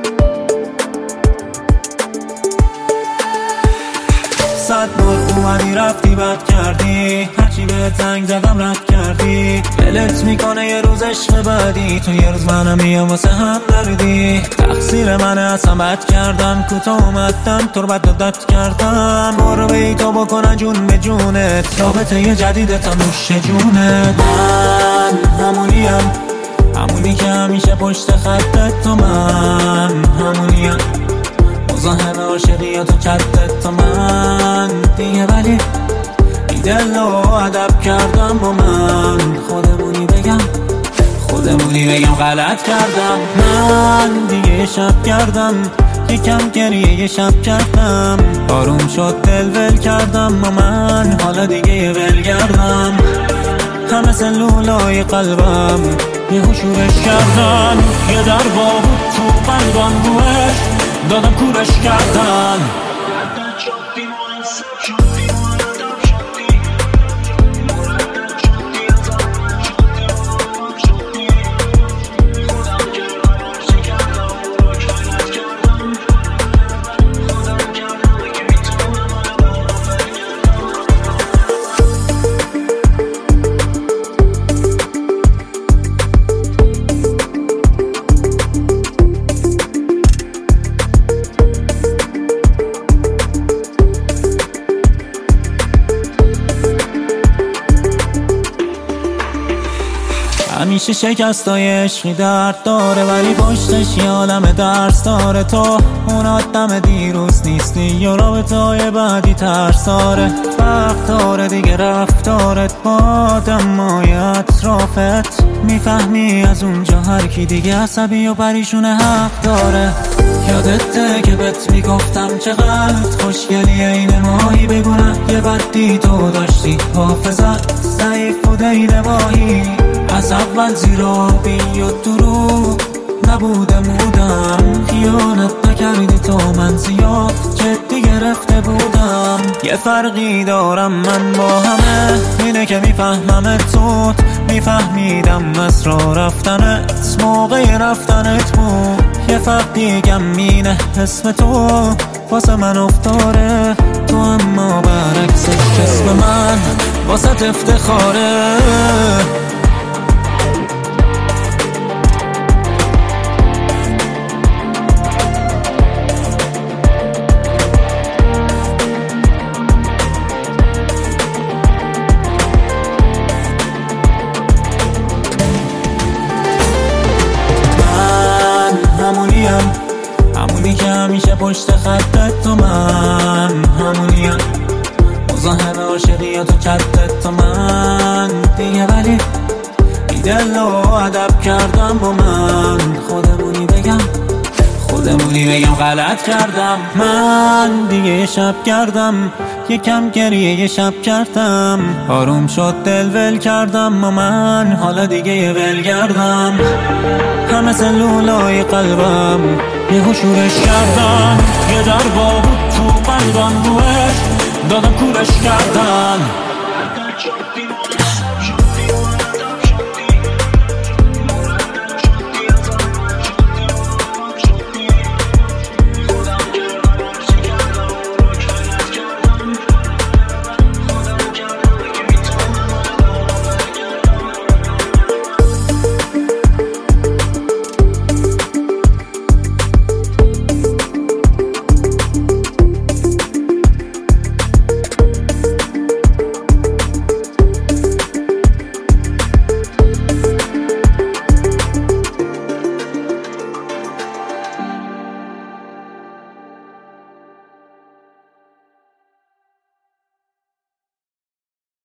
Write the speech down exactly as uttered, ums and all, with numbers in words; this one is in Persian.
صد بار اومدی رفتی بد کردی، هرچی به زنگ زدم رد کردی. دلت میکنه یه روز عشق بعدی، تو یه روز منم میام واسه هم دردی. تقصیر منه اصلا بد کردم، کوتاه اومدم تو رو بد داد کردم. برو بی تو بکنه جون به جونت، رابطه یه جدید تا نوش جونت. من همونیم، همونی که همیشه پشت خطت، تو من همونیم، مزاحم عاشقی تو چتت، تو من دیگه. ولی بی دل و ادب کردم با من، خودمونی بگم خودمونی بگم غلط کردم. من دیگه یه شب کردم، یکم گریه یه شب کردم. آروم شد دل ول کردم با من، حالا دیگه یه ول کردم. همه سلولای قلبم یه شورش کردن، یه در بود تو قلبم روش دادم کورش کردن. همیشه شکستای عشقی درد داره، ولی پشتش یه عالم درس داره. تو اون آدم دیروز نیستی، یا رابطه‌های بعدی ترساره. وقت داره دیگه رفتارت با آدمای اطرافت، میفهمی از اونجا هر کی دیگه عصبی و پریشونه حق داره. یادته که بهت میگفتم چقدر خوشگلی این ماهی، بگونه یه بدی تو داشتی، حافظت ضعیف و دین ماهی. از اول زیرابی و دروغ نبوده مودم، خیانت نکردی تو، من زیاد جدی گرفته بودم. یه فرقی دارم من با همه، اینه که میفهمم زود، میفهمیدم اسرا رفتنت موقع رفتنت بود. یه فرق دیگم اینه اسم تو واسه من افتاره، تو اما برعکسش اسم من واسه افتخاره. همونی که همیشه پشت خطت، تو من همونیم، مزاحم عاشقی تو چتت، تو من دیگه. ولی بی دل و ادب کردم با من، خودمونی بگم خودمونی بگم غلط کردم. من دیگه یه شب کردم، یکم گریه یه شب کردم. آروم شد دل ول کردم با من، حالا دیگه یه ول کردم. همه سلولای قلبم یه شورش کردن، یه در بود تو قلبم روش دادم کورش کردن.